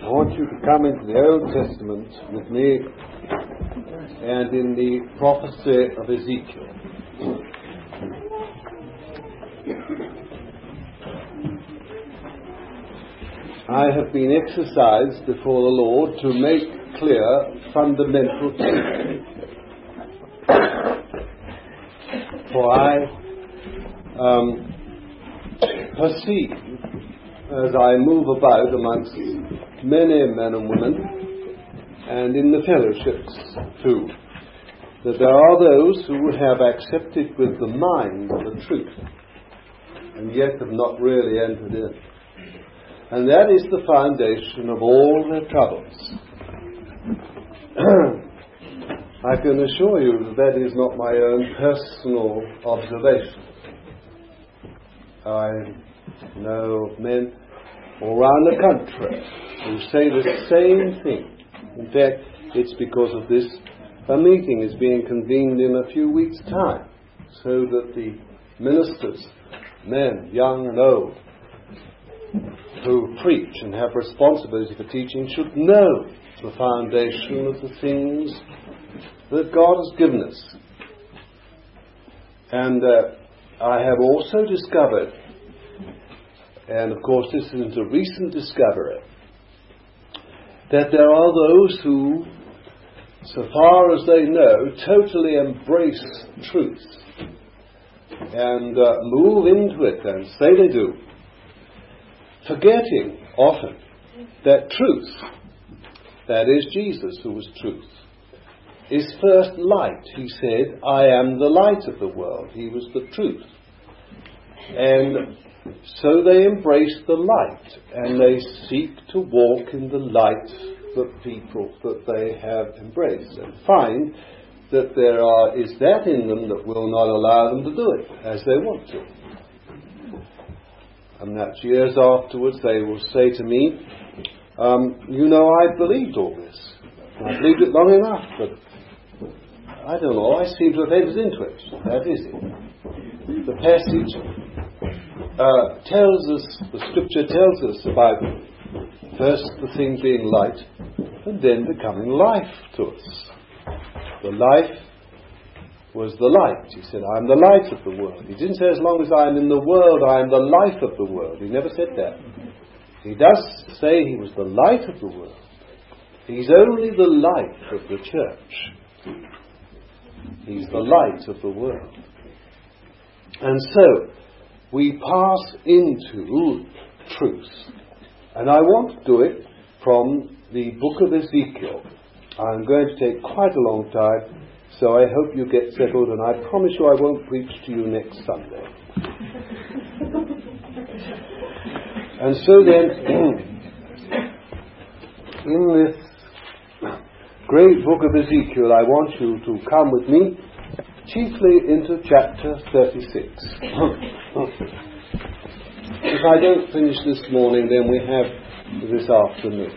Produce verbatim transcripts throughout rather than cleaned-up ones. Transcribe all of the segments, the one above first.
want you to come into the Old Testament with me and in the prophecy of Ezekiel. I have been exercised before the Lord to make clear fundamental truth. For I um, perceive, as I move about amongst many men and women, and in the fellowships too, that there are those who have accepted with the mind the truth, and yet have not really entered in. And that is the foundation of all their troubles. I can assure you that that is not my own personal observation. I know men all around the country who say the same thing. In fact, it's because of this a meeting is being convened in a few weeks' time, so that the ministers, men, young and old, who preach and have responsibility for teaching should know the foundation of the things that God has given us. And uh, I have also discovered, and of course this isn't a recent discovery, that there are those who, so far as they know, totally embrace truth and uh, move into it and say they do, forgetting often that truth, that is Jesus who was truth, is first light. He said, I am the light of the world. He was the truth. And so they embrace the light, and they seek to walk in the light of people that they have embraced, and find that there are, is that in them that will not allow them to do it as they want to. And that years afterwards they will say to me, um, you know, I believed all this. I believed it long enough, but I don't know, I seem to have entered into it. That is it. The passage uh, tells us, the scripture tells us about first the thing being light and then becoming life to us. The life was the light. He said, I am the light of the world. He didn't say, as long as I am in the world, I am the life of the world. He never said that. He does say he was the light of the world. He's only the light of the church. He's the light of the world. And so, we pass into truth. And I want to do it from the book of Ezekiel. I'm going to take quite a long time, so I hope you get settled, and I promise you I won't preach to you next Sunday. And so then, in this great book of Ezekiel, I want you to come with me chiefly into chapter thirty-six. If I don't finish this morning, then we have this afternoon.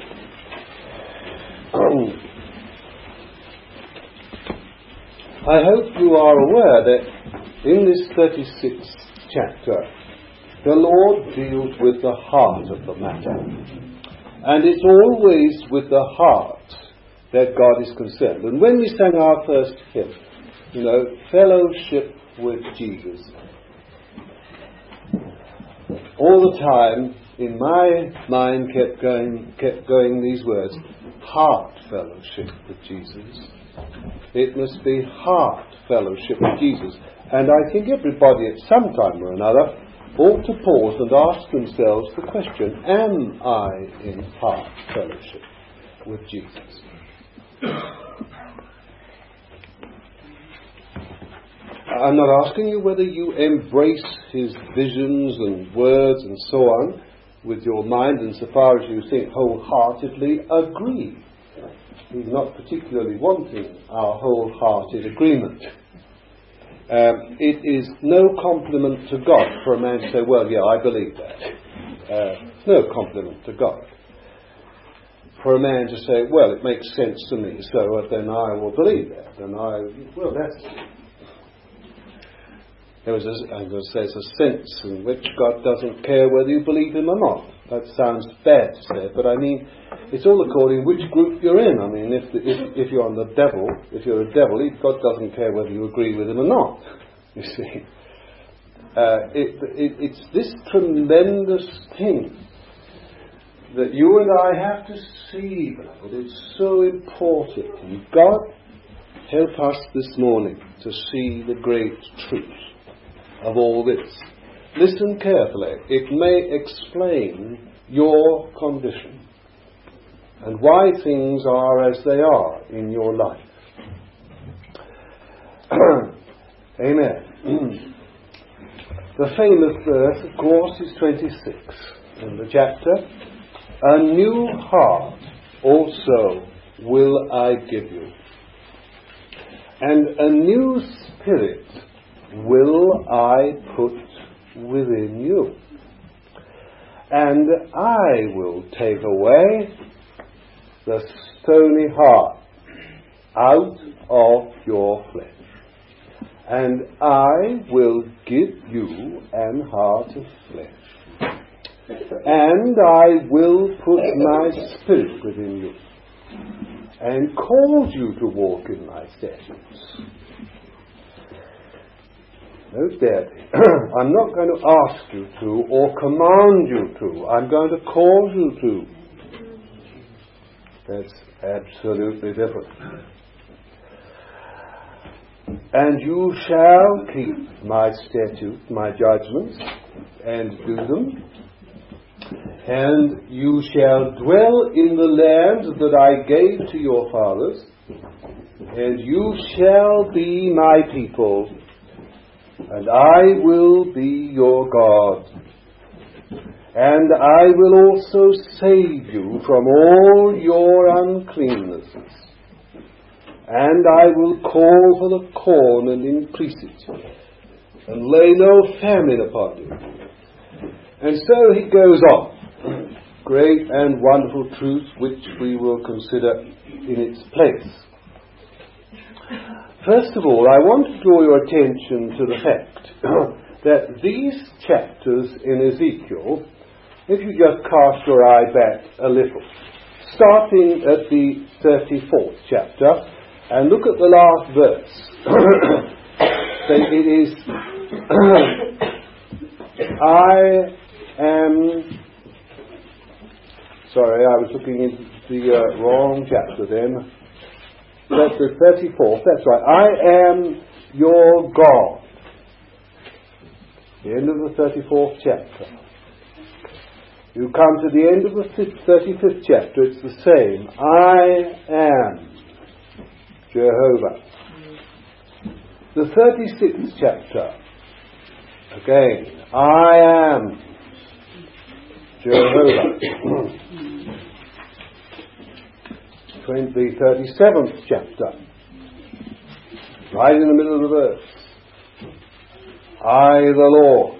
I hope you are aware that in this thirty-sixth chapter, the Lord deals with the heart of the matter. And it's always with the heart that God is concerned. And when we sang our first hymn, you know, fellowship with Jesus, all the time in my mind kept going, kept going these words, heart fellowship with Jesus. It must be heart fellowship with Jesus. And I think everybody at some time or another ought to pause and ask themselves the question, am I in heart fellowship with Jesus? I'm not asking you whether you embrace his visions and words and so on with your mind, and so far as you think wholeheartedly agree. He's not particularly wanting our wholehearted agreement. Um, it is no compliment to God for a man to say, well, yeah, I believe that. Uh, it's no compliment to God for a man to say, well, it makes sense to me, so uh, then I will believe that. And I, well, that's, there was a, I'm going to say, it's a sense in which God doesn't care whether you believe him or not. that sounds bad to say, but I mean, it's all according which group you're in. I mean, if, the, if if you're on the devil, if you're a devil, God doesn't care whether you agree with him or not, you see. Uh, it, it, it's this tremendous thing that you and I have to see, beloved. It's so important. And God, help us this morning to see the great truth of all this. Listen carefully. It may explain your condition and why things are as they are in your life. Amen. The famous verse, of course, is twenty-six in the chapter. A new heart also will I give you, and a new spirit will I put within you, and I will take away the stony heart out of your flesh, and I will give you an heart of flesh, and I will put my spirit within you, and cause you to walk in my statutes. Note that. I'm not going to ask you to or command you to. I'm going to cause you to. That's absolutely different. And you shall keep my statutes, my judgments, and do them. And you shall dwell in the land that I gave to your fathers, and you shall be my people, and I will be your God. And I will also save you from all your uncleannesses. And I will call for the corn and increase it, and lay no famine upon you. And so he goes on. Great and wonderful truth which we will consider in its place. First of all, I want to draw your attention to the fact that these chapters in Ezekiel, if you just cast your eye back a little, starting at the thirty-fourth chapter, and look at the last verse. So it is, I am, sorry, I was looking into the uh, wrong chapter then. That's the thirty-fourth, that's right. I am your God. The end of the thirty-fourth chapter. You come to the end of the thirty-fifth chapter, it's the same. I am Jehovah. The thirty-sixth chapter, again, I am Jehovah. The thirty-seventh chapter, right in the middle of the verse, I the Lord.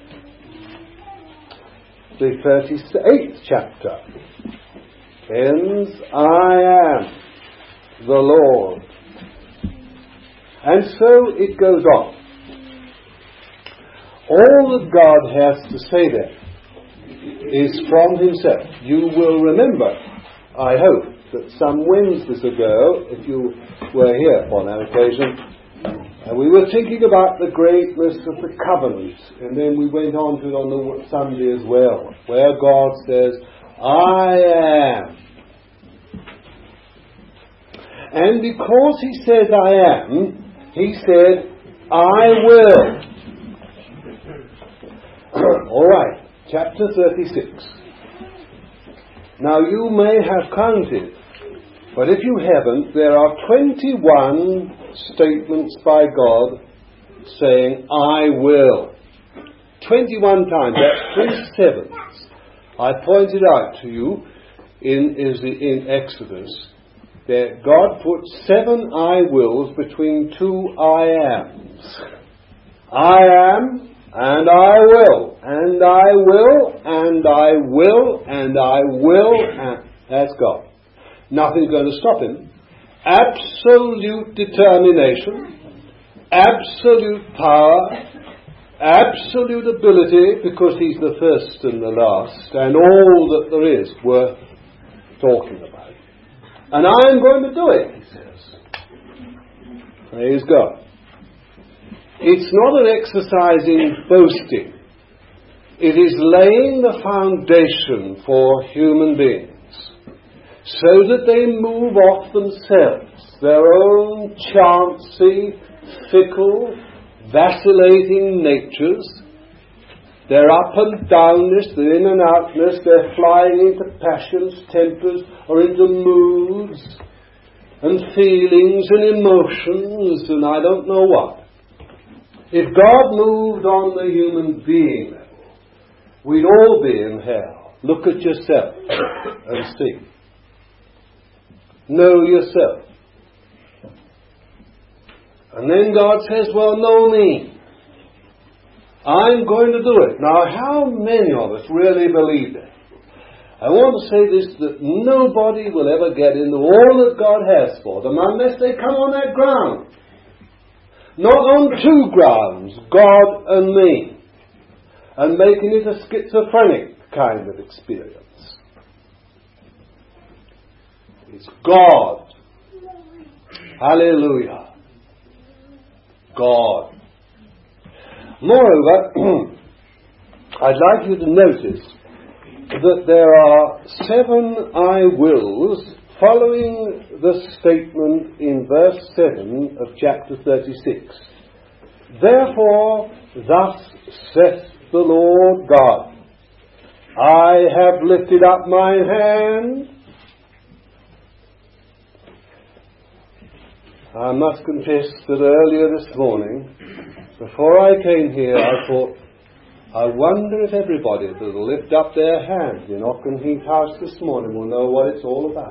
The thirty-eighth chapter ends, I am the Lord. And so it goes on. All that God has to say there is from himself. You will remember, I hope, that some Wednesdays ago, if you were here upon that occasion, uh, we were thinking about the greatness of the covenant, and then we went on to it on the Sunday as well, where God says, I am. And because he says I am, he said, I will. All right, chapter thirty-six. Now you may have counted, but if you haven't, there are twenty-one statements by God saying, I will. twenty-one times, that's three sevenths. I pointed out to you in, in Exodus that God put seven I wills between two I ams. I am, and I will, and I will, and I will, and I will, and that's God. Nothing's going to stop him. Absolute determination, absolute power, absolute ability, because he's the first and the last, and all that there is worth talking about. And I am going to do it, he says. Praise God. It's not an exercise in boasting. It is laying the foundation for human beings so that they move off themselves, their own chancy, fickle, vacillating natures, their up and downness, their in and outness, their flying into passions, tempers, or into moods and feelings and emotions and I don't know what. If God moved on the human being level, we'd all be in hell. Look at yourself and see. Know yourself. And then God says, well, know me. I'm going to do it. Now, how many of us really believe that? I want to say this, that nobody will ever get into all that God has for them unless they come on that ground. Not on two grounds, God and me. And making it a schizophrenic kind of experience. It's God. Hallelujah. God. Moreover, I'd like you to notice that there are seven I wills following the statement in verse seven of chapter thirty-six. Therefore, thus saith the Lord God, I have lifted up mine hand. I must confess that earlier this morning, before I came here, I thought, I wonder if everybody that will lift up their hand in Ocken Heath House this morning will know what it's all about.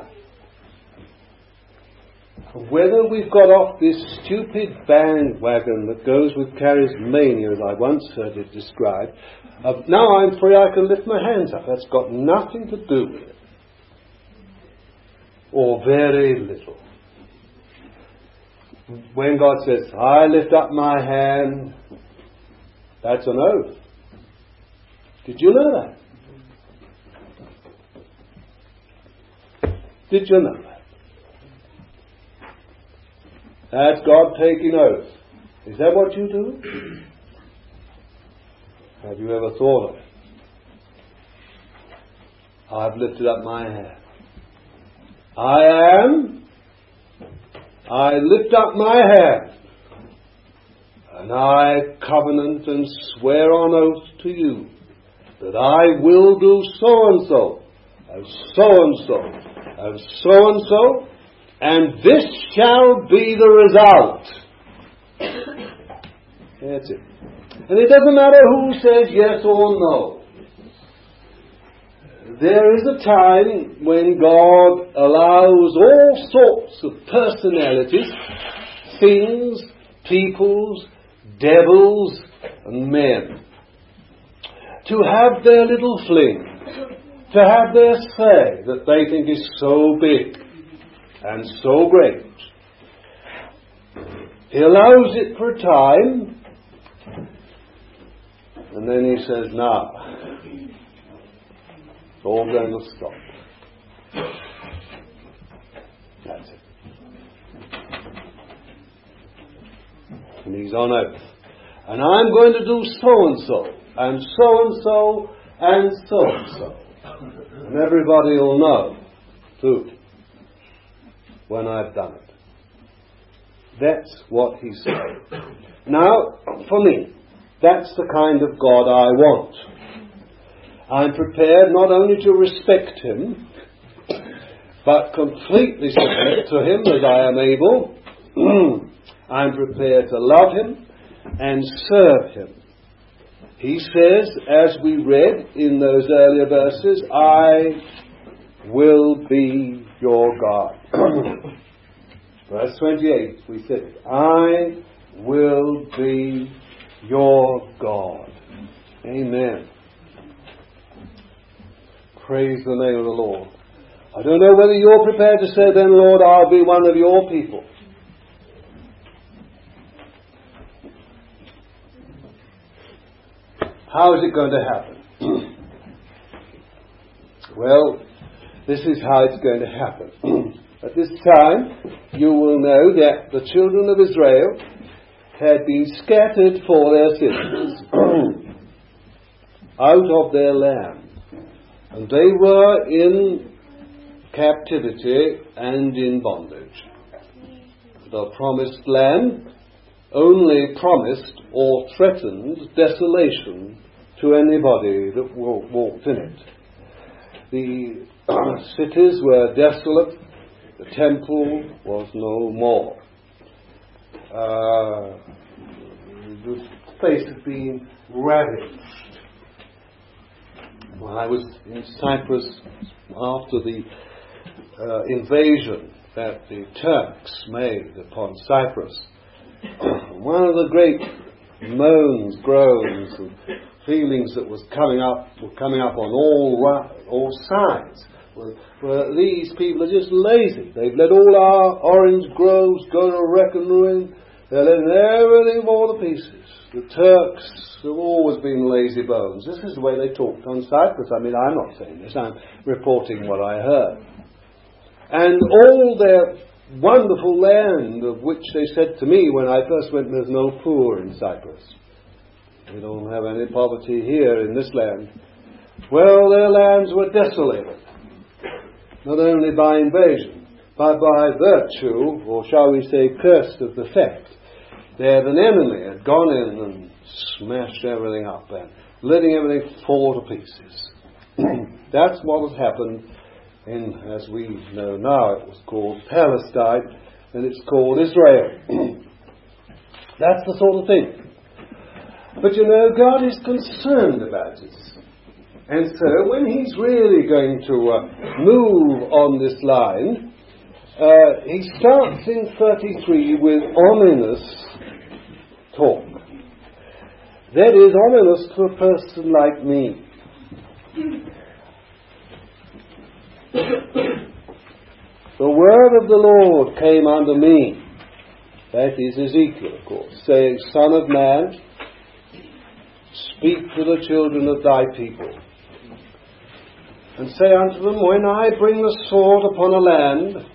Whether we've got off this stupid bandwagon that goes with charismania, as I once heard it described, of now I'm free, I can lift my hands up. That's got nothing to do with it. Or very little. When God says, I lift up my hand, that's an oath. Did you know that? Did you know that? That's God taking oath. Is that what you do? Have you ever thought of it? I've lifted up my hand. I am. I lift up my hand. And I covenant and swear on oath to you that I will do so and so, and so and so, and so and so, and this shall be the result. That's it. And it doesn't matter who says yes or no. There is a time when God allows all sorts of personalities, things, peoples, devils, and men to have their little fling, to have their say that they think is so big and so great. He allows it for a time, and then he says, now, it's all going to stop. That's it. And he's on oath. And I'm going to do so-and-so, and so-and-so, and so-and-so. And everybody will know, too, when I've done it. That's what he said. Now, for me, that's the kind of God I want. I'm prepared not only to respect him, but completely submit to him as I am able. I'm prepared to love him and serve him. He says, as we read in those earlier verses, I will be your God. Verse twenty-eight, we said it. I will be your God. Amen. Praise the name of the Lord. I don't know whether you're prepared to say then, Lord, I'll be one of your people. how is it going to happen? Well, this is how it's going to happen. At this time, you will know that the children of Israel had been scattered for their sins out of their land. And they were in captivity and in bondage. The promised land only promised or threatened desolation to anybody that walked in it. The cities were desolate. The temple was no more. Uh, the place had been ravaged. When I was in Cyprus after the uh, invasion that the Turks made upon Cyprus, one of the great moans, groans, and feelings that was coming up were coming up on all all sides. Were, were these people are just lazy. They've let all our orange groves go to wreck and ruin. They're letting everything fall to pieces. The Turks have always been lazy bones. This is the way they talked on Cyprus. I mean, I'm not saying this. I'm reporting what I heard. And all their wonderful land, of which they said to me when I first went, there's no poor in Cyprus. We don't have any poverty here in this land. Well, their lands were desolated, not only by invasion, but by virtue, or shall we say, cursed of the fact that an enemy had gone in and smashed everything up and letting everything fall to pieces. That's what has happened in, as we know now, it was called Palestine, and it's called Israel. That's the sort of thing. But you know, God is concerned about it. And so when He's really going to uh, move on this line, uh, He starts in thirty-three with ominous talk. That is ominous to a person like me. The word of the Lord came unto me, that is Ezekiel, of course, saying, Son of man, speak to the children of thy people, and say unto them, when I bring the sword upon a land,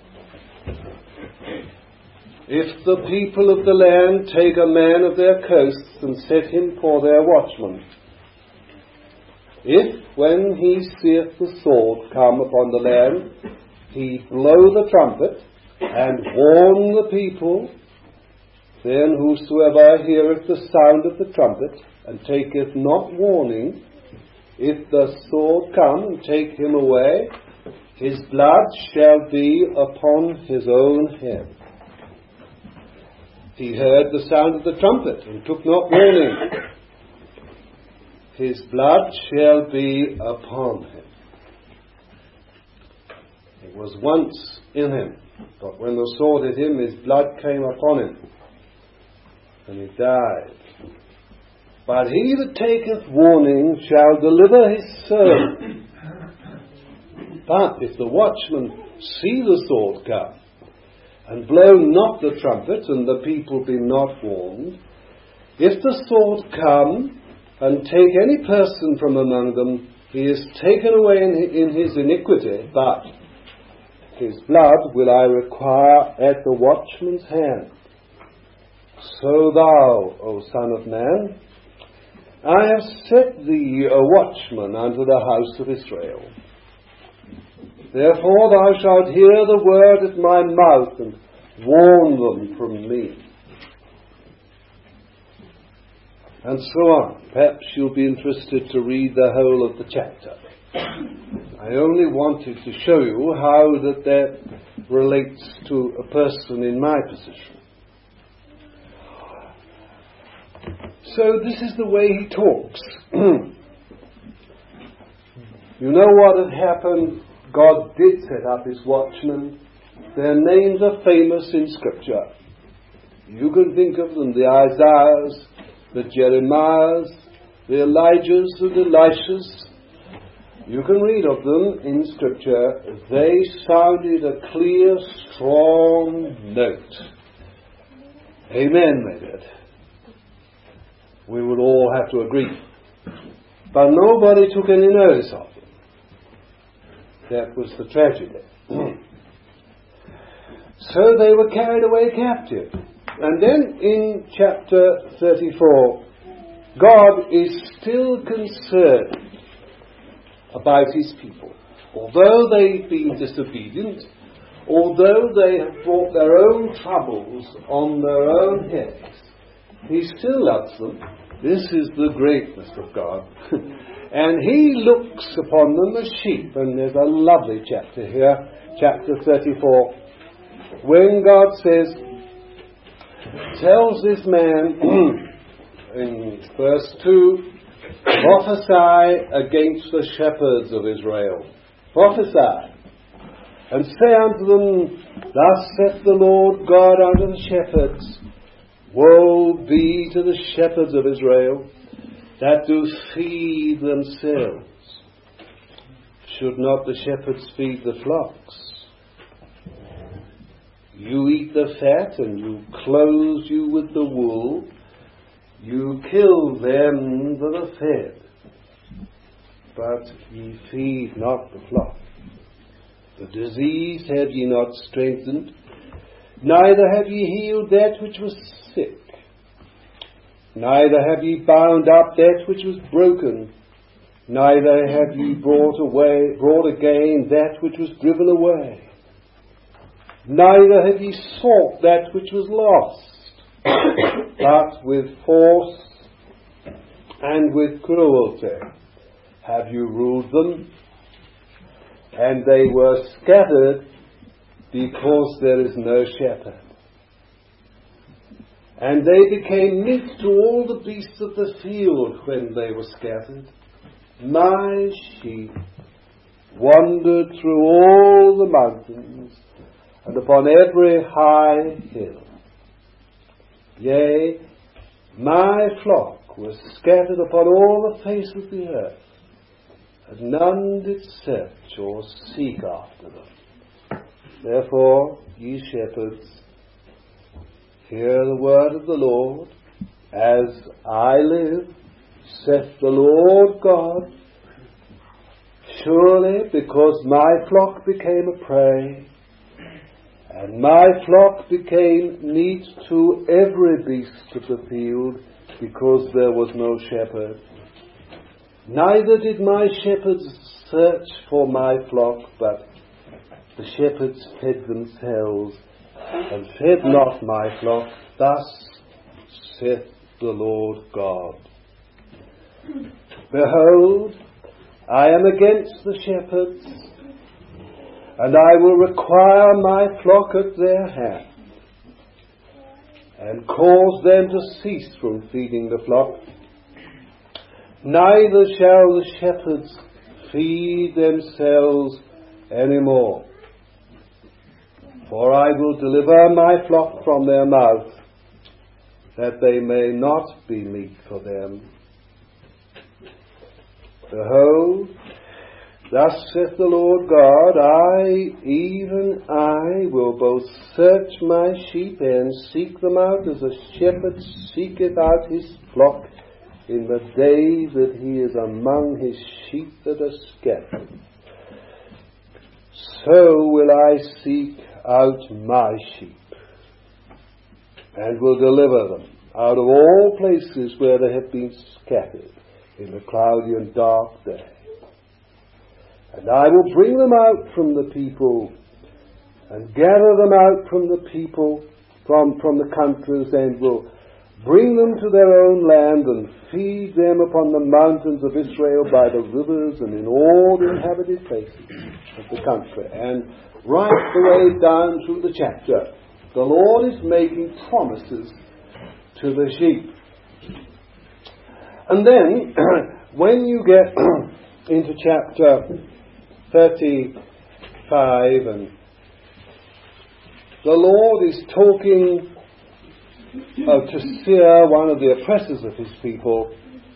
if the people of the land take a man of their coasts and set him for their watchman, if, when he seeth the sword come upon the land, he blow the trumpet and warn the people, then whosoever heareth the sound of the trumpet and taketh not warning, if the sword come and take him away, his blood shall be upon his own head. He heard the sound of the trumpet and took not warning. His blood shall be upon him. It was once in him, but when the sword hit him, his blood came upon him, and he died. But he that taketh warning shall deliver his soul. But if the watchman see the sword come, and blow not the trumpet, and the people be not warned, if the sword come, and take any person from among them, he is taken away in his iniquity, but his blood will I require at the watchman's hand. So thou, O Son of Man, I have set thee a watchman unto the house of Israel. Therefore thou shalt hear the word at my mouth, and warn them from me. And so on. Perhaps you'll be interested to read the whole of the chapter. I only wanted to show you how that that relates to a person in my position. So this is the way he talks. You know what had happened? God did set up his watchmen. Their names are famous in Scripture. You can think of them, the Isaiahs, the Jeremiahs, the Elijahs, the Elishas. You can read of them in Scripture. They sounded a clear, strong note. Amen, they did. We would all have to agree but nobody took any notice of them. That was the tragedy. So they were carried away captive. And then in chapter thirty-four, God is still concerned about his people. Although they've been disobedient, although they have brought their own troubles on their own heads, he still loves them. This is the greatness of God. And he looks upon them as sheep. And there's a lovely chapter here, chapter thirty-four, when God says, tells this man in verse two, prophesy against the shepherds of Israel. Prophesy. And say unto them, thus saith the Lord God unto the shepherds, woe be to the shepherds of Israel that do feed themselves. Should not the shepherds feed the flocks? You eat the fat, and you clothe you with the wool. You kill them that are fed, but ye feed not the flock. The disease have ye not strengthened, neither have ye healed that which was sick, neither have ye bound up that which was broken, neither have ye brought away, brought again that which was driven away. Neither have ye sought that which was lost, but with force and with cruelty have you ruled them, and they were scattered because there is no shepherd. And they became meat to all the beasts of the field when they were scattered. My sheep wandered through all the mountains, and upon every high hill. Yea, my flock was scattered upon all the face of the earth, and none did search or seek after them. Therefore, ye shepherds, hear the word of the Lord. As I live, saith the Lord God, surely because my flock became a prey, and my flock became meat to every beast of the field, because there was no shepherd. Neither did my shepherds search for my flock, but the shepherds fed themselves, and fed not my flock. Thus saith the Lord God. Behold, I am against the shepherds, and I will require my flock at their hand, and cause them to cease from feeding the flock. Neither shall the shepherds feed themselves any more. For I will deliver my flock from their mouth, that they may not be meat for them. Behold, thus saith the Lord God, I, even I, will both search my sheep and seek them out, as a shepherd seeketh out his flock in the day that he is among his sheep that are scattered. So will I seek out my sheep, and will deliver them out of all places where they have been scattered in the cloudy and dark day. And I will bring them out from the people, and gather them out from the people, from, from the countries, and will bring them to their own land, and feed them upon the mountains of Israel by the rivers, and in all the inhabited places of the country. And right the way down through the chapter, the Lord is making promises to the sheep. And then, when you get into chapter thirty-five, and the Lord is talking uh, to Seir, one of the oppressors of his people,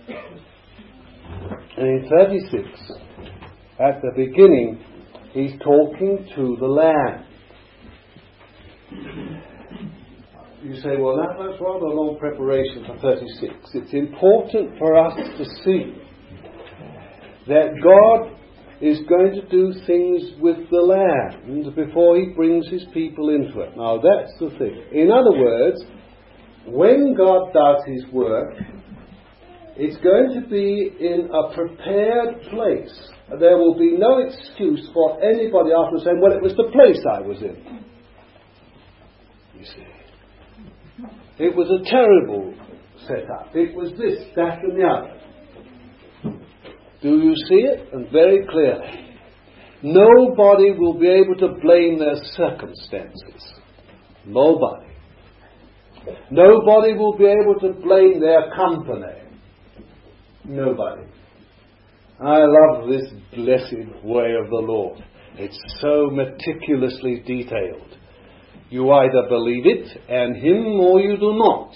and in thirty-six, at the beginning, he's talking to the land. You say, well, that, that's rather a long preparation for thirty-six. It's important for us to see that God is going to do things with the land before he brings his people into it. Now, that's the thing. In other words, when God does his work, it's going to be in a prepared place. There will be no excuse for anybody after saying, well, it was the place I was in. You see. It was a terrible setup. It was this, that and the other. Do you see it? And very clearly. Nobody will be able to blame their circumstances. Nobody. Nobody will be able to blame their company. Nobody. I love this blessed way of the Lord. It's so meticulously detailed. You either believe it and him or you do not.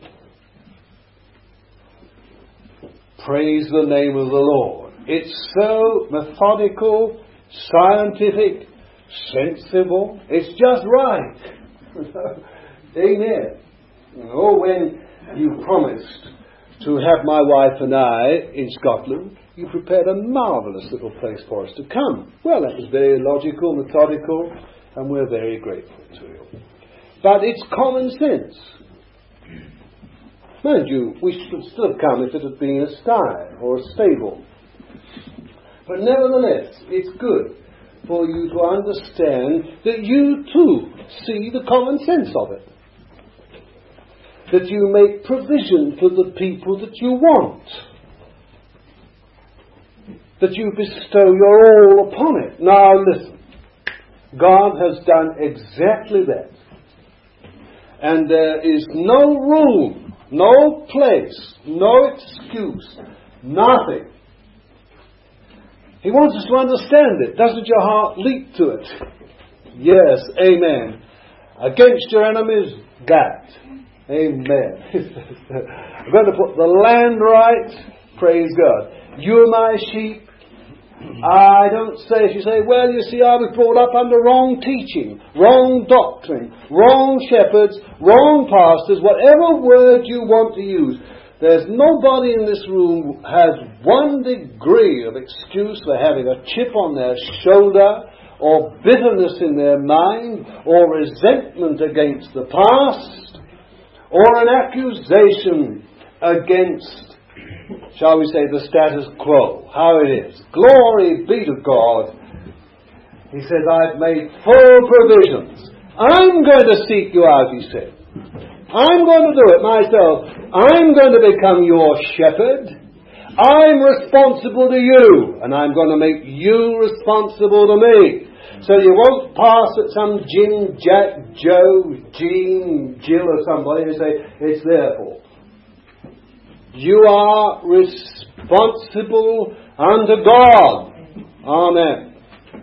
Praise the name of the Lord. It's so methodical, scientific, sensible. It's just right. Amen. Oh, when you promised to have my wife and I in Scotland, you prepared a marvellous little place for us to come. Well, that was very logical, methodical, and we're very grateful to you. But it's common sense. Mind you, we should still have come if it had been a sty or a stable. But nevertheless, it's good for you to understand that you too see the common sense of it. That you make provision for the people that you want. That you bestow your all upon it. Now listen. God has done exactly that. And there is no room, no place, no excuse, nothing. He wants us to understand it. Doesn't your heart leap to it? Yes, amen. Against your enemies, gad. Amen. I'm going to put the land right. Praise God. You're my sheep. I don't say, if you say, well, you see, I was brought up under wrong teaching, wrong doctrine, wrong shepherds, wrong pastors, whatever word you want to use. There's nobody in this room who has one degree of excuse for having a chip on their shoulder, or bitterness in their mind, or resentment against the past, or an accusation against, shall we say, the status quo, how it is. Glory be to God. He says, I've made full provisions. I'm going to seek you out, he said. I'm going to do it myself. I'm going to become your shepherd. I'm responsible to you, and I'm going to make you responsible to me. So you won't pass at some Jim, Jack, Joe, Jean, Jill or somebody and say, it's their fault. You are responsible unto God. Amen.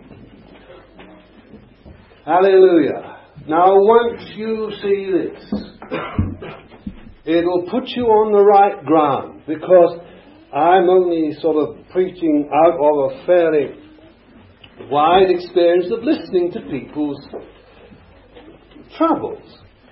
Hallelujah. Now once you see this, it'll put you on the right ground, because I'm only sort of preaching out of a fairly wide experience of listening to people's troubles.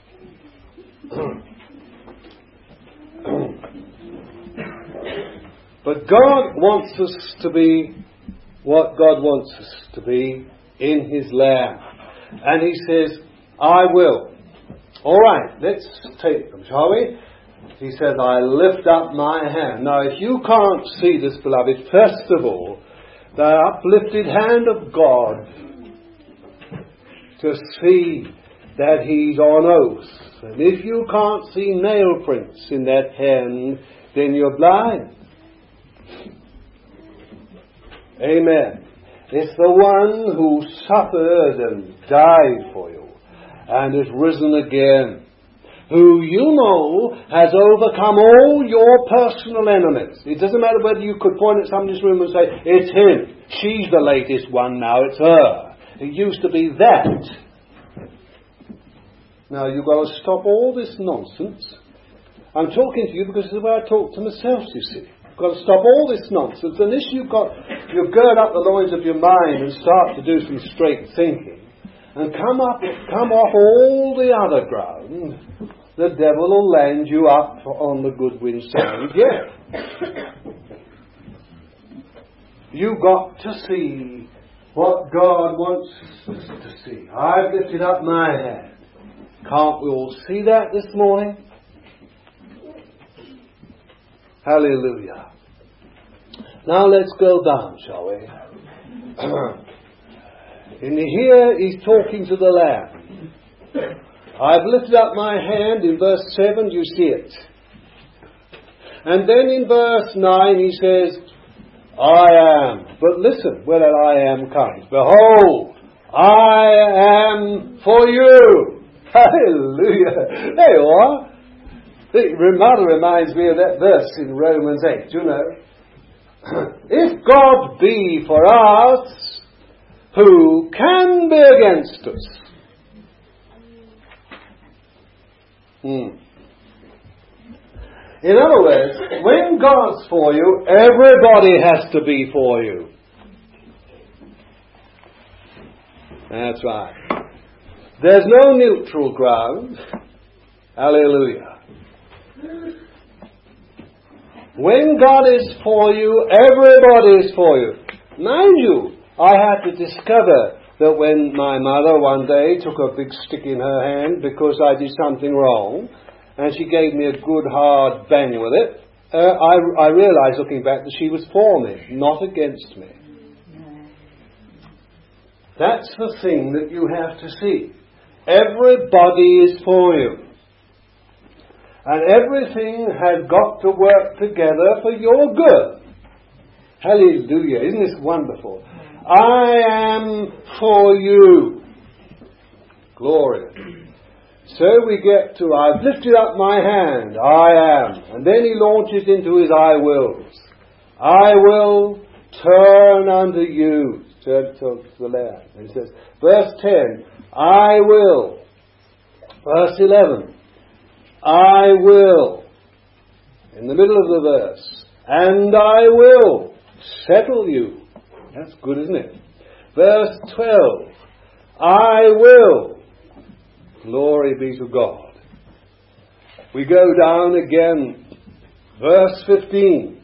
But God wants us to be what God wants us to be in his land. And he says, I will. All right, let's take them, shall we? He says, I lift up my hand. Now, if you can't see this, beloved, first of all, the uplifted hand of God to see that he's on oath. And if you can't see nail prints in that hand, then you're blind. Amen. It's the one who suffered and died for you and is risen again, who you know has overcome all your personal enemies. It doesn't matter whether you could point at somebody's room and say, it's him, she's the latest one now, it's her. It used to be that. Now you've got to stop all this nonsense. I'm talking to you because this is the way I talk to myself, you see. You've got to stop all this nonsense. And this you've got, you gird up the loins of your mind and start to do some straight thinking. And come up, come off all the other ground the devil will land you up on the Goodwin side again. You've got to see what God wants us to see. I've lifted up my hand. Can't we all see that this morning? Hallelujah. Now let's go down, shall we? In here he's talking to the Lamb. I've lifted up my hand in verse seven, you see it. And then in verse nine he says, I am. But listen, where that I am comes. Behold, I am for you. Hallelujah. There you are. It rather reminds me of that verse in Romans eight, you know. If God be for us, who can be against us? Hmm. In other words, when God's for you, everybody has to be for you. That's right. There's no neutral ground. Hallelujah. When God is for you, everybody is for you. Mind you, I had to discover that when my mother one day took a big stick in her hand because I did something wrong, and she gave me a good hard bang with it, uh, I, I realised looking back that she was for me, not against me. That's the thing that you have to see. Everybody is for you. And everything has got to work together for your good. Hallelujah. Isn't this wonderful? I am for you. Glory. So we get to, I've lifted up my hand, I am. And then he launches into his I wills. I will turn unto you. Turn to the left. And he says, verse ten, I will. Verse eleven, I will. In the middle of the verse, and I will settle you. That's good, isn't it? Verse twelve, I will. Glory be to God. We go down again. Verse fifteen.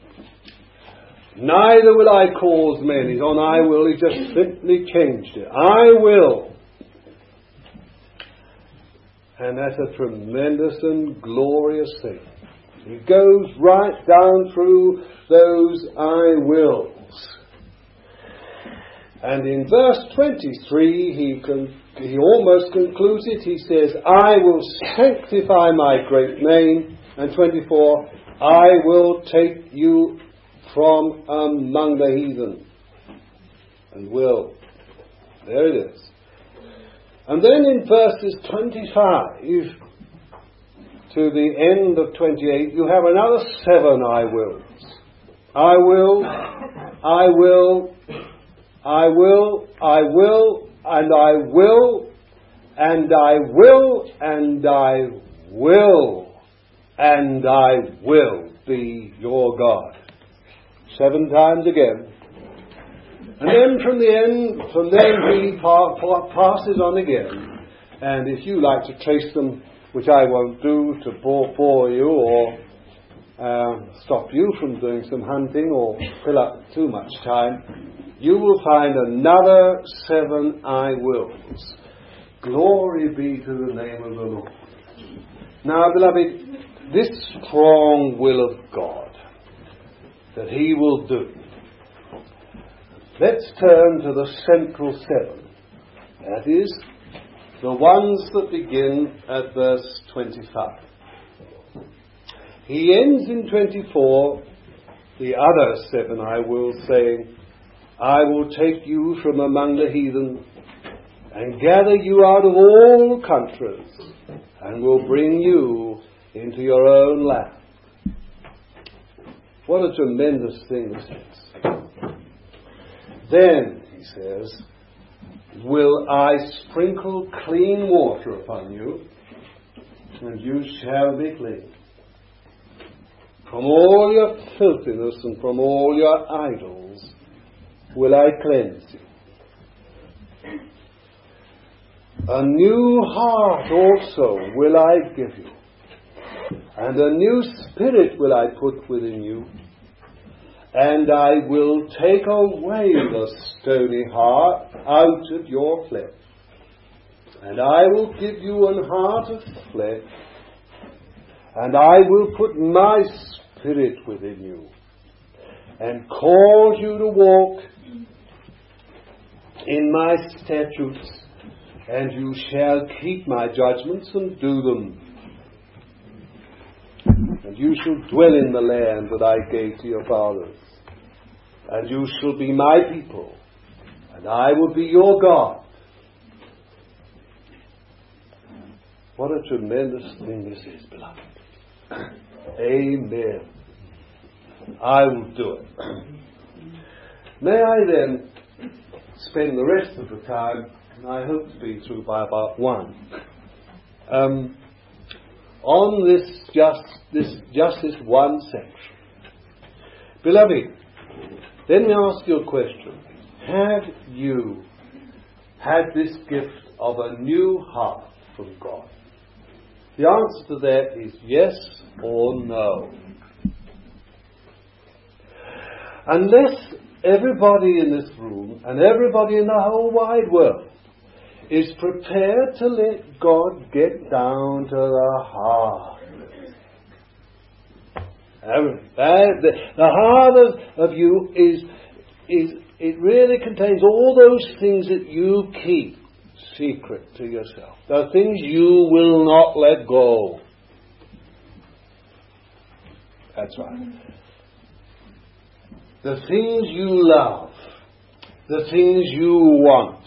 Neither will I cause men. He's on I will. He just simply changed it. I will. And that's a tremendous and glorious thing. He goes right down through those I wills. And in verse twenty-three, he con- he almost concludes it. He says, I will sanctify my great name. And twenty-four, I will take you from among the heathen. And will. There it is. And then in verses twenty-five to the end of twenty-eight, you have another seven I wills. I will, I will, I will, I will, and I will, and I will, and I will, and I will be your God. Seven times again. And then from the end, from there he pa- pa- passes on again. And if you like to trace them, which I won't do to bore, bore you or uh, stop you from doing some hunting or fill up too much time, you will find another seven I wills. Glory be to the name of the Lord. Now, beloved, this strong will of God that he will do. Let's turn to the central seven. That is, the ones that begin at verse twenty-five. He ends in twenty-four, the other seven I will, saying, I will take you from among the heathen and gather you out of all countries and will bring you into your own land. What a tremendous thing this is. Then, he says, will I sprinkle clean water upon you, and you shall be clean. From all your filthiness and from all your idols will I cleanse you. A new heart also will I give you, and a new spirit will I put within you, and I will take away the stony heart out of your flesh, and I will give you an heart of flesh, and I will put my spirit within you, and cause you to walk in my statutes, and you shall keep my judgments and do them. And you shall dwell in the land that I gave to your fathers, and you shall be my people, and I will be your God. What a tremendous thing this is, beloved. Amen. I will do it. May I then spend the rest of the time, and I hope to be through by about one, um, on this just this just this one section. Beloved, let me ask you a question. Have you had this gift of a new heart from God? The answer to that is yes or no. Unless everybody in this room and everybody in the whole wide world is prepared to let God get down to the heart. The, the heart of, of you is, is, it really contains all those things that you keep secret to yourself. The things you will not let go. That's right. The things you love. The things you want.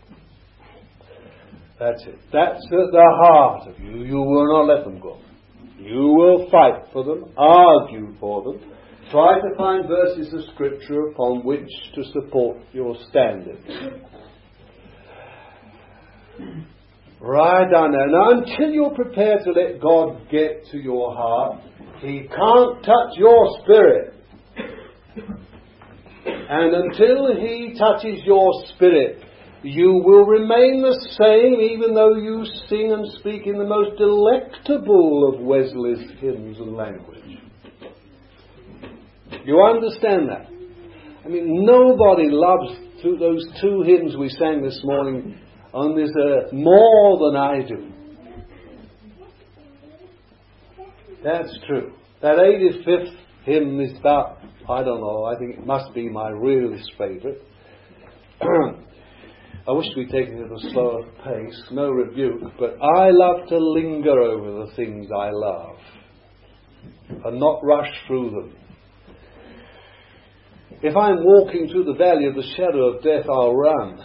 That's it. That's at the heart of you. You will not let them go. You will fight for them, argue for them, try to find verses of Scripture upon which to support your standards. Right down there. Now, until you're prepared to let God get to your heart, He can't touch your spirit. And until He touches your spirit, you will remain the same, even though you sing and speak in the most delectable of Wesley's hymns and language. You understand that? I mean, nobody loves two, those two hymns we sang this morning on this earth more than I do. That's true. That eighty-fifth hymn is about, I don't know, I think it must be my realest favourite. I wish we'd taken it at a slower pace, no rebuke, but I love to linger over the things I love and not rush through them. If I'm walking through the valley of the shadow of death, I'll run.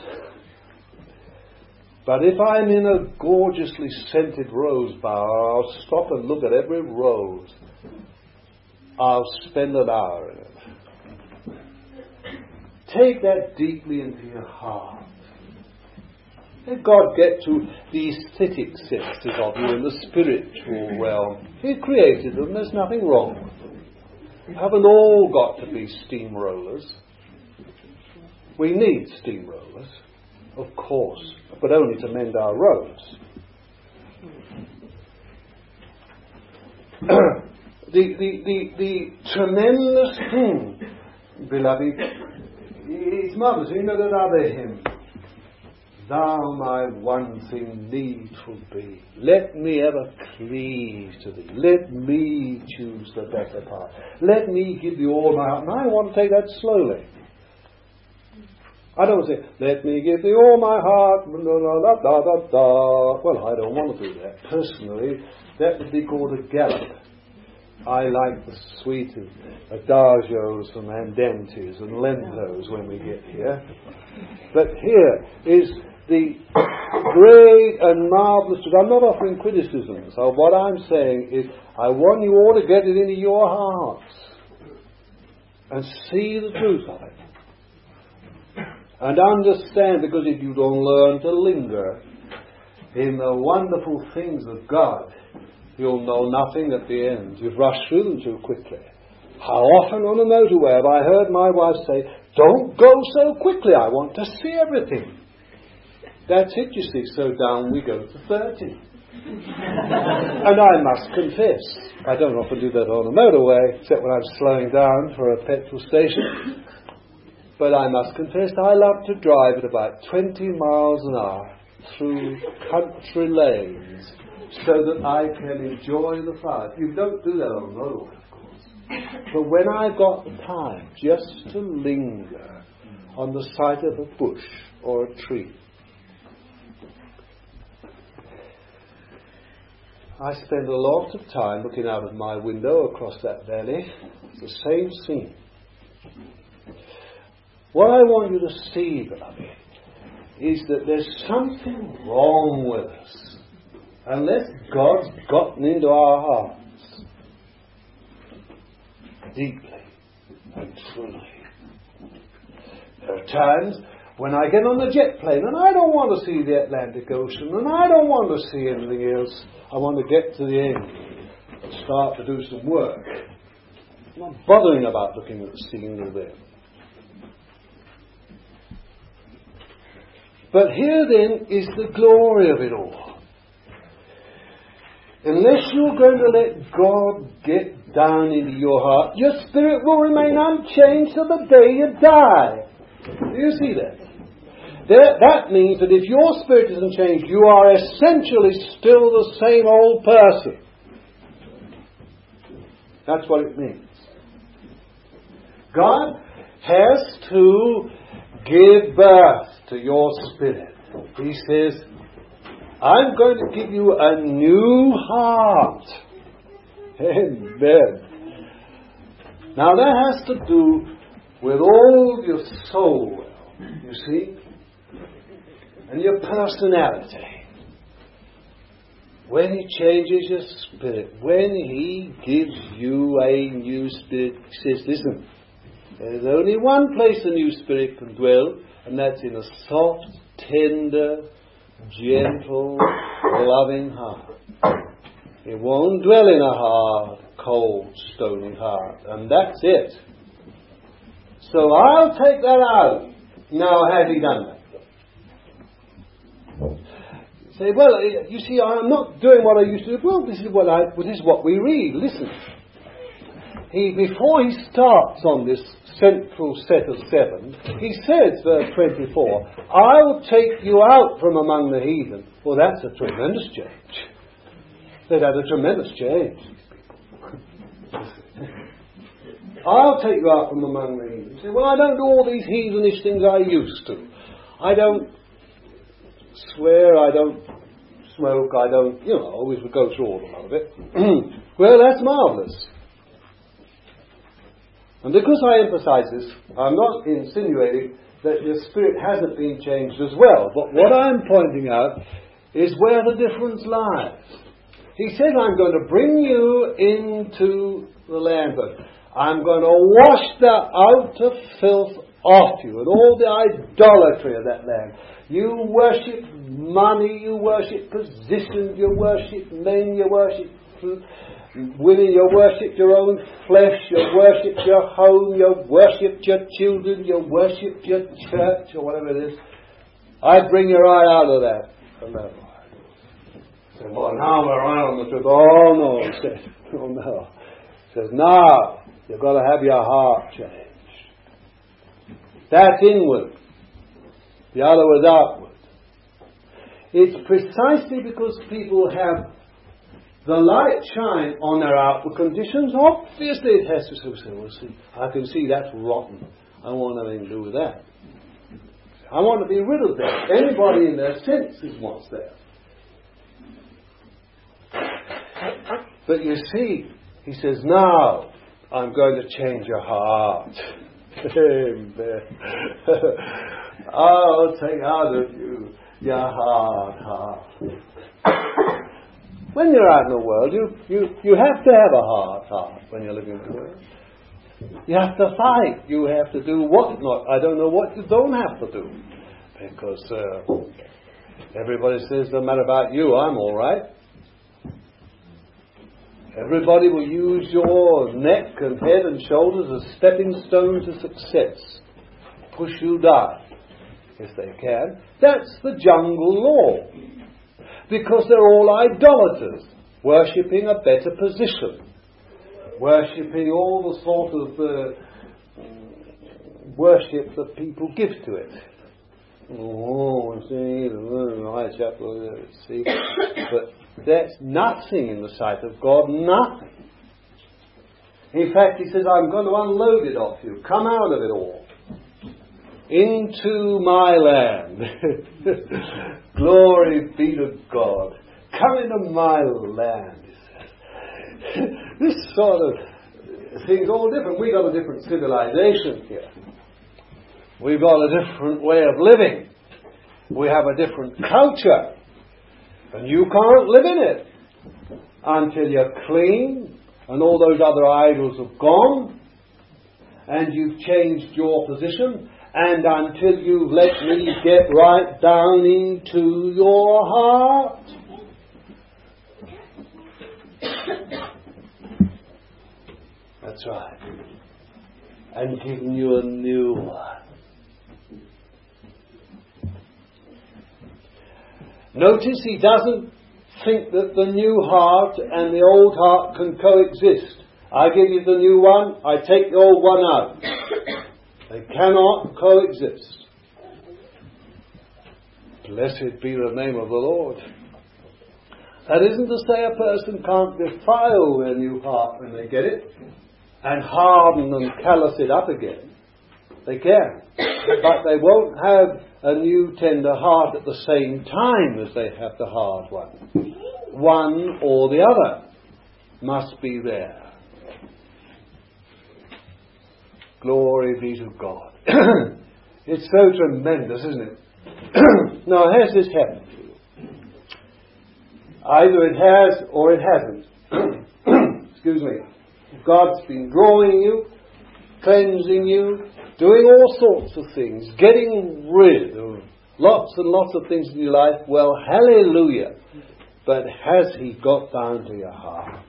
But if I'm in a gorgeously scented rose bower, I'll stop and look at every rose. I'll spend an hour in it. Take that deeply into your heart. Let God get to the aesthetic senses of you in the spiritual realm. He created them. There's nothing wrong with them. We haven't all got to be steamrollers. We need steamrollers, of course, but only to mend our roads. the, the, the, the tremendous thing, beloved, is marvelous. You know that other hymn. Thou my one thing needful be. Let me ever cleave to thee. Let me choose the better part. Let me give thee all my heart. And I want to take that slowly. I don't say, let me give thee all my heart. Da, da, da, da, da. Well, I don't want to do that. Personally, that would be called a gallop. I like the sweet adagios and andentes and lentos when we get here. But here is the great and marvellous truth. I'm not offering criticisms. So what I'm saying is, I want you all to get it into your hearts and see the truth of it. And understand, because if you don't learn to linger in the wonderful things of God, you'll know nothing at the end. You've rushed through them too quickly. How often on a motorway have I heard my wife say, don't go so quickly, I want to see everything. That's it, you see. So down we go to thirty. And I must confess, I don't often do that on a motorway, except when I'm slowing down for a petrol station. But I must confess, I love to drive at about twenty miles an hour through country lanes so that I can enjoy the flowers. You don't do that on a motorway, of course. But when I've got time just to linger on the side of a bush or a tree, I spend a lot of time looking out of my window across that valley. It's the same scene. What I want you to see, beloved, is that there's something wrong with us unless God's gotten into our hearts deeply and truly. There are times when I get on the jet plane and I don't want to see the Atlantic Ocean and I don't want to see anything else. I want to get to the end and start to do some work. I'm not bothering about looking at the scenery there. But here then is the glory of it all. Unless you're going to let God get down into your heart, your spirit will remain unchanged till the day you die. Do you see that? That, that means that if your spirit isn't changed, you are essentially still the same old person. That's what it means. God has to give birth to your spirit. He says, I'm going to give you a new heart. Amen. Now that has to do with all your soul, you see, and your personality. When He changes your spirit, when He gives you a new spirit, He says, listen, there's only one place a new spirit can dwell, and that's in a soft, tender, gentle, loving heart. It won't dwell in a hard, cold, stony heart. And that's it. So I'll take that out. Now, has He done that? You say, well, you see, I'm not doing what I used to do. Well, this is what I. This is what we read. Listen. He, before he starts on this central set of seven, he says, verse twenty-four, I will take you out from among the heathen. Well, that's a tremendous change. They've had a tremendous change. I'll take you out from among the heathen. You say, well, I don't do all these heathenish things I used to. I don't swear, I don't smoke, I don't, you know, always would go through all of it. Well, that's marvellous. And because I emphasize this, I'm not insinuating that your spirit hasn't been changed as well. But what I'm pointing out is where the difference lies. He says, I'm going to bring you into the land, but I'm going to wash the outer filth off you and all the idolatry of that land. You worship money, you worship position, you worship men, you worship women, you worship your own flesh, you worship your home, you worship your children, you worship your church, or whatever it is. I bring your eye out of that. And that say, well, now I'm around the truth. Oh no, he says. Oh no. He says, now you've got to have your heart changed. That's inward. The other was outward. It's precisely because people have the light shine on their outward conditions. Obviously it has to say, well, see, I can see that's rotten. I don't want nothing to do with that. I want to be rid of that. Anybody in their senses wants that. But you see, he says, now I'm going to change your heart. Amen. I'll take out of you your hard heart. When you're out in the world, you, you, you have to have a hard heart when you're living in the world. You have to fight. You have to do what not. I don't know what you don't have to do. Because uh, everybody says, no matter about you, I'm all right. Everybody will use your neck and head and shoulders as stepping stones to success. Push you down. if they can. That's the jungle law. Because they're all idolaters, worshipping a better position, worshipping all the sort of uh, worship that people give to it. Oh, see, Whitechapel, see, but that's nothing in the sight of God, nothing. In fact, he says, I'm going to unload it off you. Come out of it all. Into my land. Glory be to God. Come into my land, he says. This sort of thing's all different. We've got a different civilization here. We've got a different way of living. We have a different culture. And you can't live in it until you're clean and all those other idols have gone and you've changed your position and until you've let me get right down into your heart. That's right. And giving you a new one. Notice he doesn't think that the new heart and the old heart can coexist. I give you the new one, I take the old one out. They cannot coexist. Blessed be the name of the Lord. That isn't to say a person can't defile their new heart when they get it and harden and callous it up again. They can. But they won't have a new tender heart at the same time as they have the hard one. One or the other must be there. Glory be to God. It's so tremendous, isn't it? Now, has this happened to you? Either it has or it hasn't. Excuse me. God's been drawing you, cleansing you, doing all sorts of things, getting rid of lots and lots of things in your life. Well, hallelujah. But has he got down to your heart?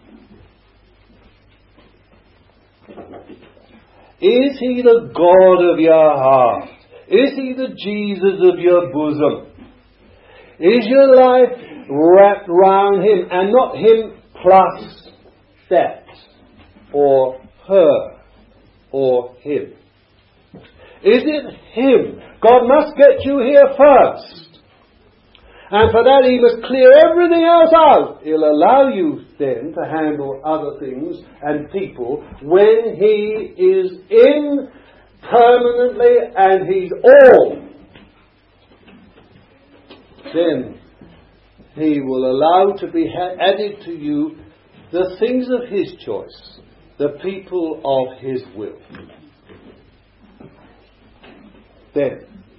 Is he the God of your heart? Is he the Jesus of your bosom? Is your life wrapped round him and not him plus that or her or him? Is it him? God must get you here first. And for that he must clear everything else out. He'll allow you then to handle other things and people when he is in permanently and he's all. Then he will allow to be added to you the things of his choice, the people of his will. Then,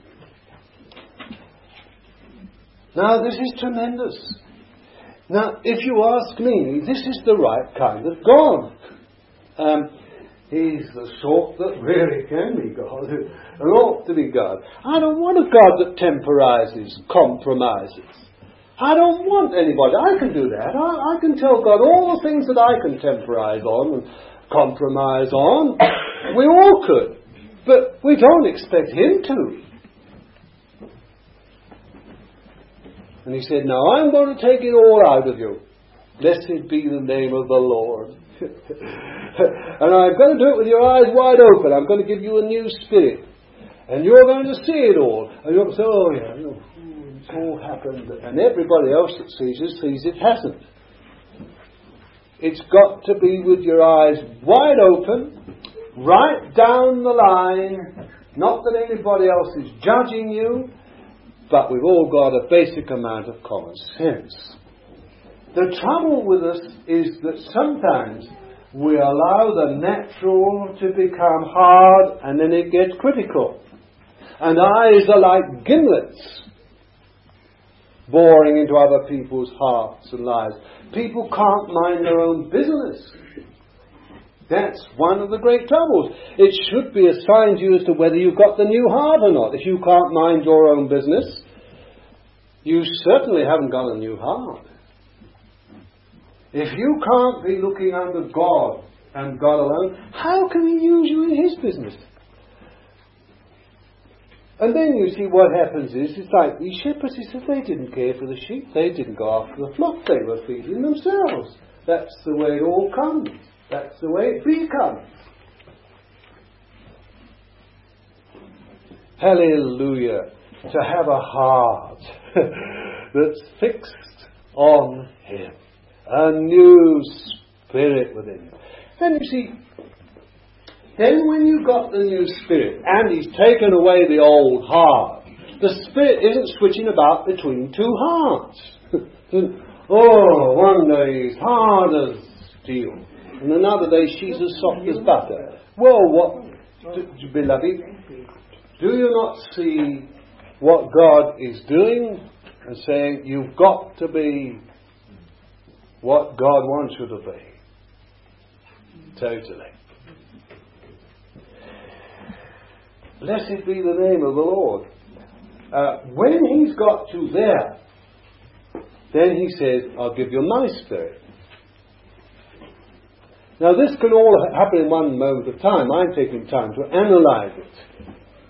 now this is tremendous. Now, if you ask me, this is the right kind of God. Um, he's the sort that really can be God, and ought to be God. I don't want a God that temporizes, compromises. I don't want anybody. I can do that. I, I can tell God all the things that I can temporize on and compromise on. We all could. But we don't expect him to. And he said, now I'm going to take it all out of you. Blessed be the name of the Lord. And I'm going to do it with your eyes wide open. I'm going to give you a new spirit. And you're going to see it all. And you're going to say, oh yeah, you know, it's all happened. And everybody else that sees it, sees it hasn't. It's got to be with your eyes wide open, right down the line. Not that anybody else is judging you, but we've all got a basic amount of common sense. The trouble with us is that sometimes we allow the natural to become hard and then it gets critical. And eyes are like gimlets boring into other people's hearts and lives. People can't mind their own business. That's one of the great troubles. It should be a sign to you as to whether you've got the new heart or not. If you can't mind your own business, you certainly haven't got a new heart. If you can't be looking unto God and God alone, how can he use you in his business? And then you see what happens is, it's like these shepherds, he said, they didn't care for the sheep, they didn't go after the flock, they were feeding themselves. That's the way it all comes. That's the way it becomes. Hallelujah. To have a heart that's fixed on Him. A new spirit within you. Then you see, then when you've got the new spirit and He's taken away the old heart, the spirit isn't switching about between two hearts. Oh, one day He's hard as steel, and another day she's as soft as butter. Well, what, d- beloved, do you not see what God is doing and saying, you've got to be what God wants you to be? Totally. Blessed be the name of the Lord. Uh, when He's got you there, then He says, I'll give you my spirit. Now this can all happen in one moment of time. I'm taking time to analyze it,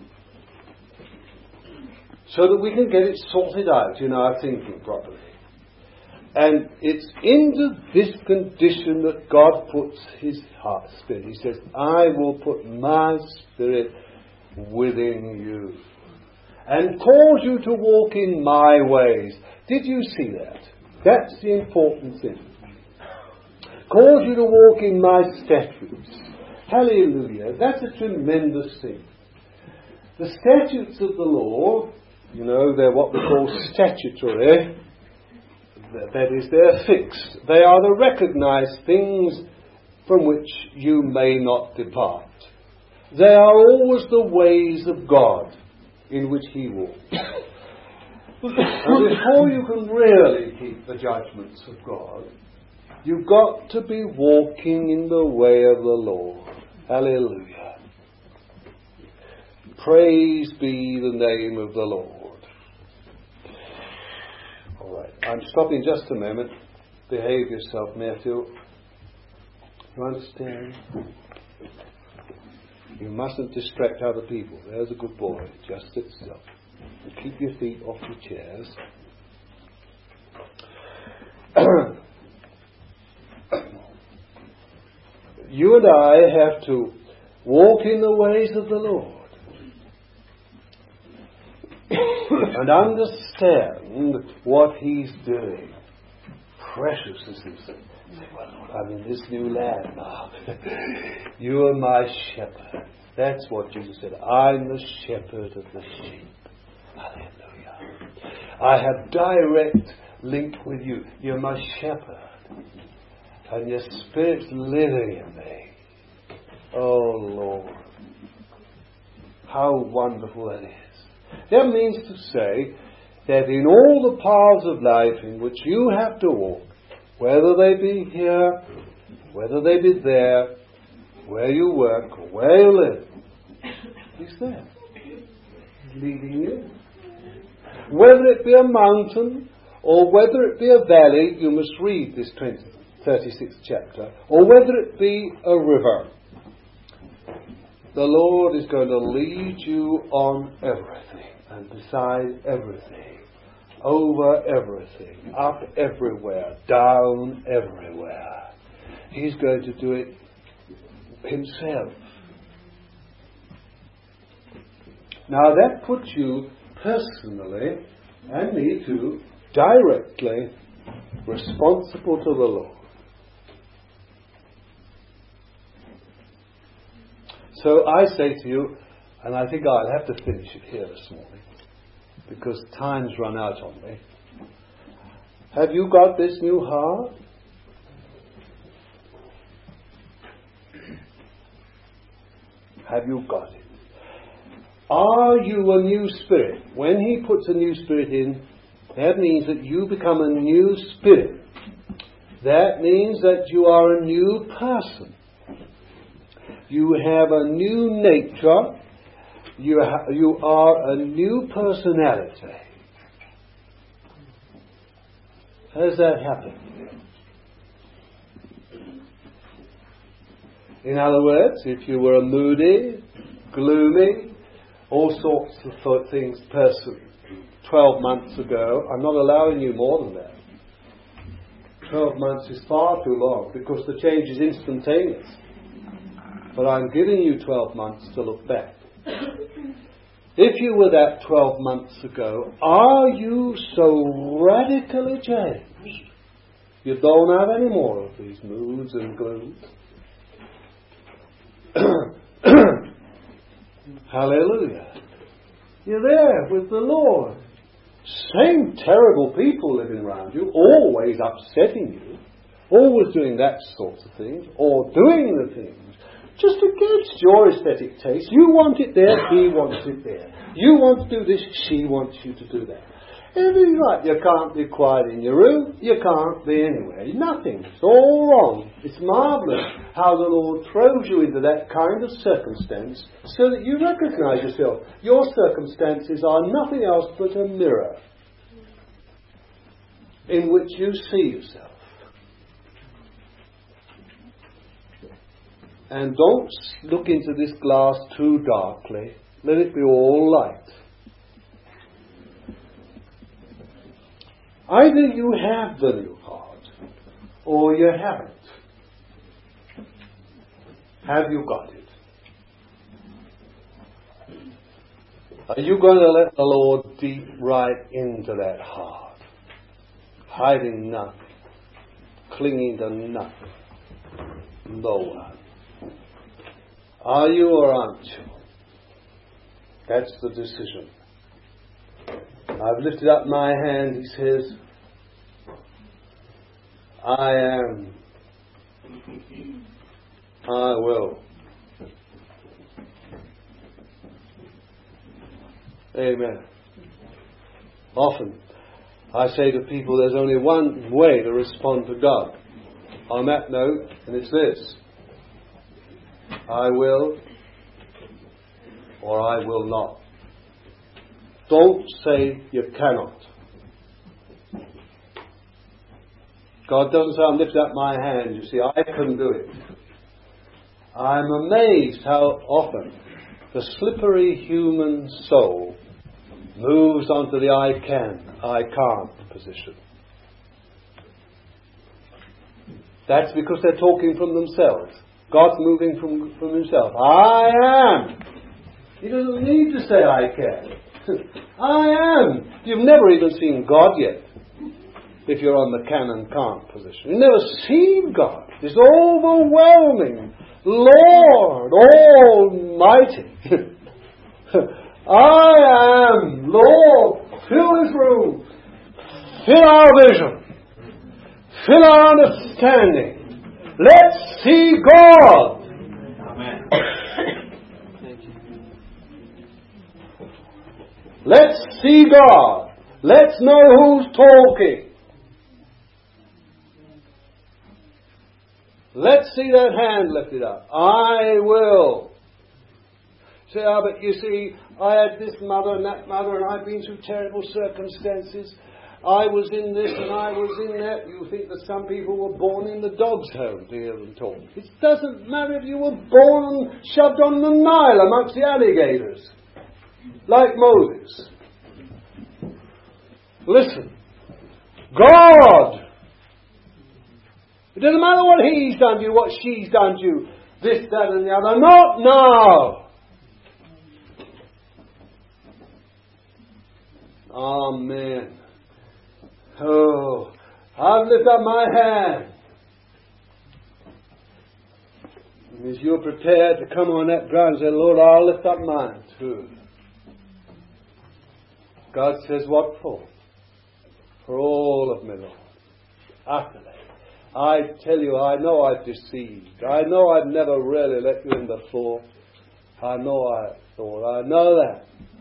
so that we can get it sorted out in our thinking properly. And it's into this condition that God puts His heart spirit. He says, I will put my spirit within you and cause you to walk in my ways. Did you see that? That's the important thing. Cause you to walk in my statutes. Hallelujah. That's a tremendous thing. The statutes of the law, you know, they're what we call statutory. That is, they're fixed. They are the recognized things from which you may not depart. They are always the ways of God in which He walks. And before you can really keep the judgments of God, you've got to be walking in the way of the Lord. Hallelujah. Praise be the name of the Lord. All right, I'm stopping just a moment. Behave yourself, Matthew. You understand? You mustn't distract other people. There's a good boy. Just sit still. And keep your feet off your chairs. You and I have to walk in the ways of the Lord and understand what He's doing. Precious is this thing. Well, Lord, I'm in this new land now. You are my shepherd. That's what Jesus said. I'm the shepherd of the sheep. Hallelujah. I have direct link with you. You're my shepherd. And your Spirit's living in me. Oh, Lord. How wonderful that is. That means to say that in all the paths of life in which you have to walk, whether they be here, whether they be there, where you work, or where you live, He's there. He's leading you. Whether it be a mountain, or whether it be a valley, you must read this thirty-sixth chapter, or whether it be a river, the Lord is going to lead you on everything, and beside everything, over everything, up everywhere, down everywhere. He's going to do it Himself. Now that puts you personally, and me too, directly responsible to the Lord. So I say to you, and I think I'll have to finish it here this morning, because time's run out on me. Have you got this new heart? Have you got it? Are you a new spirit? When He puts a new spirit in, that means that you become a new spirit. That means that you are a new person. You have a new nature. You, ha- you are a new personality. How does that happen? In other words, if you were a moody, gloomy, all sorts of th- things person twelve months ago. I'm not allowing you more than that. twelve months is far too long because the change is instantaneous. But I'm giving you twelve months to look back. If you were that twelve months ago, are you so radically changed? You don't have any more of these moods and glooms. Hallelujah. You're there with the Lord. Same terrible people living around you, always upsetting you, always doing that sort of thing, or doing the things just against your aesthetic taste. You want it there, he wants it there. You want to do this, she wants you to do that. Everything's right. You can't be quiet in your room, you can't be anywhere. Nothing. It's all wrong. It's marvellous how the Lord throws you into that kind of circumstance so that you recognise yourself. Your circumstances are nothing else but a mirror in which you see yourself. And don't look into this glass too darkly. Let it be all light. Either you have the new heart or you haven't. Have you got it? Are you going to let the Lord deep right into that heart? Hiding nothing. Clinging to nothing. No one. Are you or aren't you? That's the decision. I've lifted up my hand, he says, I am. I will. Amen. Often I say to people there's only one way to respond to God. On that note, and it's this. I will or I will not. Don't say you cannot. God doesn't say, I'm lifting up my hand. You see, I can do it. I'm amazed how often the slippery human soul moves onto the I can, I can't position. That's because they're talking from themselves. God's moving from, from himself. I am. He doesn't need to say I can. I am. You've never even seen God yet. If you're on the can and can't position. You've never seen God. This overwhelming Lord Almighty. I am Lord. Fill this room. Fill our vision. Fill our understanding. Let's see God. Amen. Thank you. Let's see God. Let's know who's talking. Let's see that hand lifted up. I will. Say, ah, but you see, I had this mother and that mother, and I've been through terrible circumstances. I was in this and I was in that. You think that some people were born in the dog's home to hear them talk. It doesn't matter if you were born and shoved on the Nile amongst the alligators, like Moses. Listen, God. It doesn't matter what he's done to you, what she's done to you, this, that and the other. Not now. Amen. Oh, I've lifted up my hand. And as you're prepared to come on that ground and say, Lord, I'll lift up mine too. God says, what for? For all of me, Lord. Utterly. I tell you, I know I've deceived. I know I've never really let you in before. I know I thought. I know that.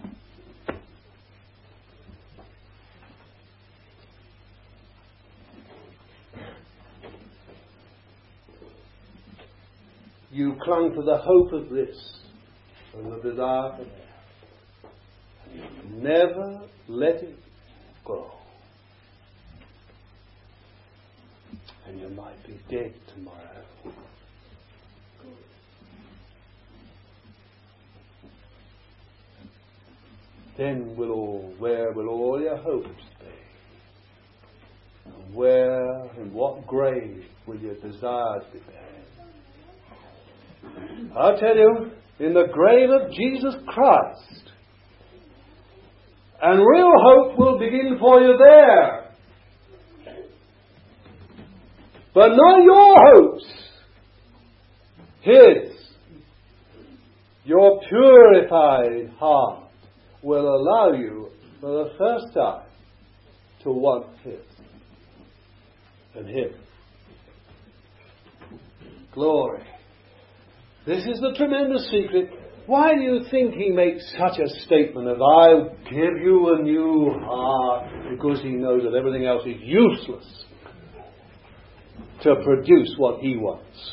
You clung to the hope of this and the desire for that. And you never let it go. And you might be dead tomorrow. then will all, where will all your hopes be? And where, in what grave will your desires be buried? I'll tell you, in the grave of Jesus Christ. And real hope will begin for you there. But not your hopes. His. Your purified heart will allow you for the first time to want Him and Him. Glory. This is the tremendous secret. Why do you think He makes such a statement of, I'll give you a new heart? Because He knows that everything else is useless to produce what He wants.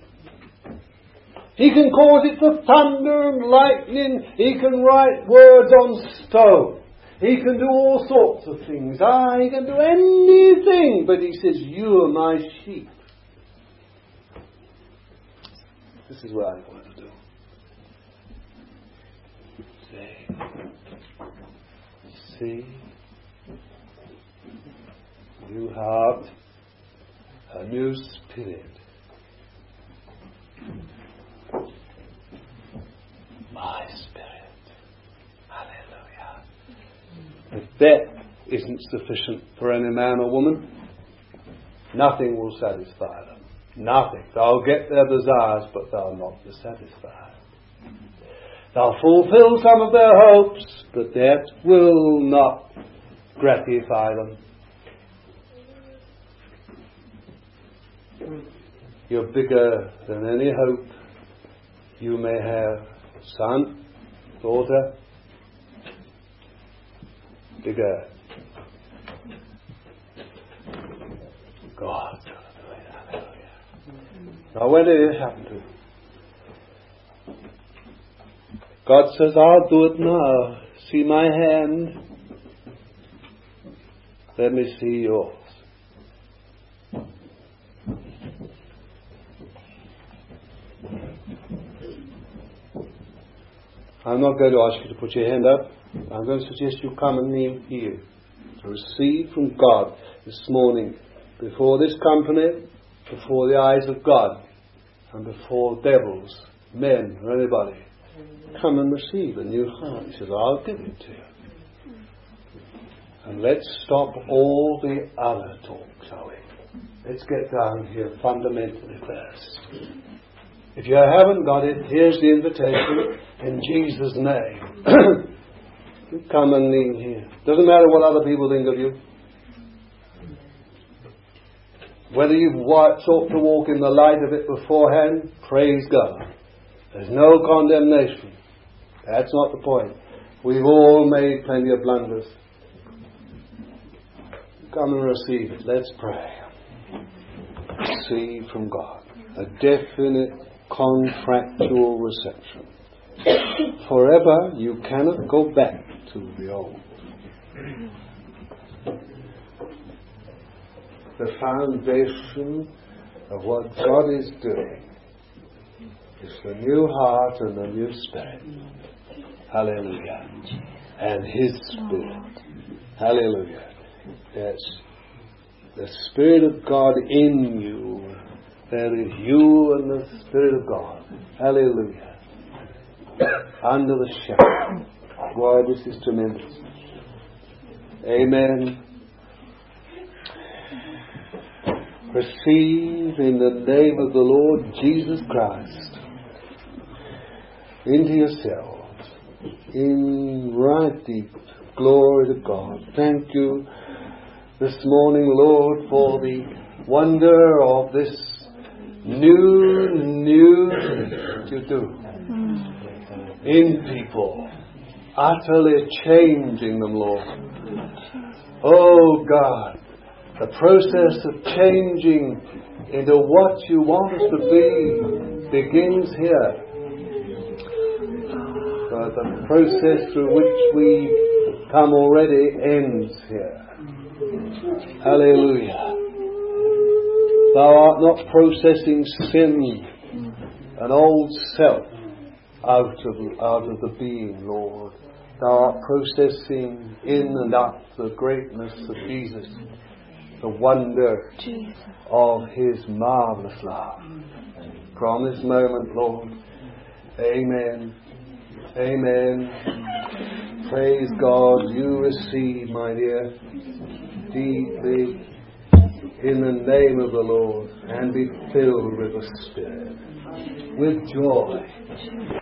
He can cause it to thunder and lightning. He can write words on stone. He can do all sorts of things. Ah, He can do anything. But He says, you are my sheep. This is what I want to do. See. See. New heart. A new spirit. My spirit. Hallelujah. If that isn't sufficient for any man or woman, nothing will satisfy them. Nothing. They'll get their desires, but they'll not be satisfied. They'll fulfill some of their hopes, but that will not gratify them. You're bigger than any hope you may have, son, daughter. Bigger. God. Now when did it happen to you? God says, I'll do it now. See my hand? Let me see yours. I'm not going to ask you to put your hand up. I'm going to suggest you come and kneel here to receive from God this morning, before this company, before the eyes of God, and before devils, men, or anybody. Come and receive a new heart. He says, I'll give it to you. And let's stop all the other talk, shall we? Let's get down here fundamentally first. If you haven't got it, here's the invitation in Jesus' name. Come and kneel here. Doesn't matter what other people think of you. Whether you've sought to walk in the light of it beforehand, praise God. There's no condemnation. That's not the point. We've all made plenty of blunders. Come and receive it. Let's pray. Receive from God a definite contractual reception. Forever you cannot go back to the old. The foundation of what God is doing is the new heart and the new spirit. Hallelujah. And His Spirit. Hallelujah. Yes. The Spirit of God in you. There is you and the Spirit of God. Hallelujah. Under the shadow. Boy, this is tremendous. Amen. Receive in the name of the Lord Jesus Christ into yourselves in right deep glory to God. Thank you this morning, Lord, for the wonder of this new, new thing you do in people, utterly changing them, Lord. Oh God, the process of changing into what you want us to be begins here. But the process through which we come already ends here. Hallelujah. Thou art not processing sin, an old self, out of, out of the being, Lord, start processing in and up the greatness of Jesus, the wonder Jesus. Of His marvelous love. From this moment, Lord, amen, amen. Praise God, you receive, my dear, deeply in the name of the Lord, and be filled with the Spirit, with joy.